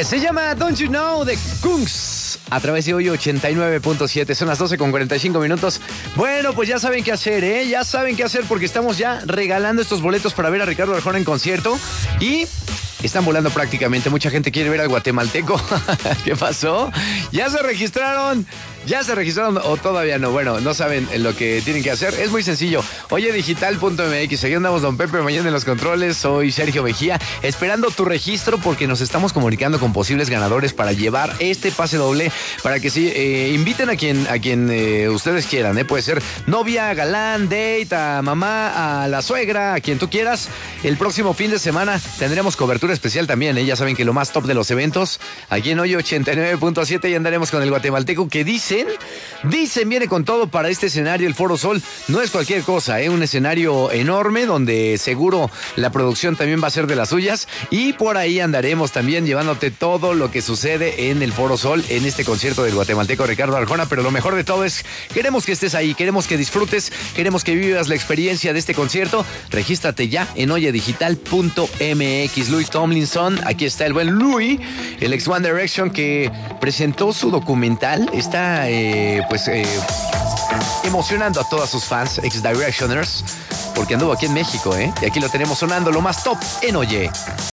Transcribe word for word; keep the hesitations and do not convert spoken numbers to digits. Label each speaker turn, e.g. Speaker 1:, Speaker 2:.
Speaker 1: Se llama Don't You Know de Kungs a través de hoy ochenta y nueve punto siete. Son las doce con cuarenta y cinco minutos. Bueno, pues ya saben qué hacer, ¿eh? Ya saben qué hacer porque estamos ya regalando estos boletos para ver a Ricardo Arjona en concierto. Y están volando prácticamente. Mucha gente quiere ver al guatemalteco. ¿Qué pasó? ¿Ya se registraron? ¿Ya se registraron o todavía no? Bueno, no saben lo que tienen que hacer. Es muy sencillo. Oyedigital punto m x. Aquí andamos Don Pepe, mañana en los controles. Soy Sergio Mejía, esperando tu registro porque nos estamos comunicando con posibles ganadores para llevar este pase doble para que sí, eh, inviten a quien, a quien eh, ustedes quieran. ¿eh? Puede ser novia, galán, date, a mamá, a la suegra, a quien tú quieras. El próximo fin de semana tendremos cobertura especial también. ¿eh? Ya saben que lo más top de los eventos, aquí en Hoy ochenta y nueve punto siete, y andaremos con el guatemalteco que dice Dicen, dicen, viene con todo para este escenario, el Foro Sol. No es cualquier cosa, ¿eh? Un escenario enorme donde seguro la producción también va a ser de las suyas. Y por ahí andaremos también llevándote todo lo que sucede en el Foro Sol, en este concierto del guatemalteco Ricardo Arjona. Pero lo mejor de todo es, queremos que estés ahí, queremos que disfrutes, queremos que vivas la experiencia de este concierto. Regístrate ya en oyedigital punto m x. Louis Tomlinson, aquí está el buen Louis, el ex One Direction, que presentó su documental. Está Eh, pues eh, emocionando a todas sus fans, ex-Directioners, porque anduvo aquí en México, ¿eh? Y aquí lo tenemos sonando lo más top en Oye.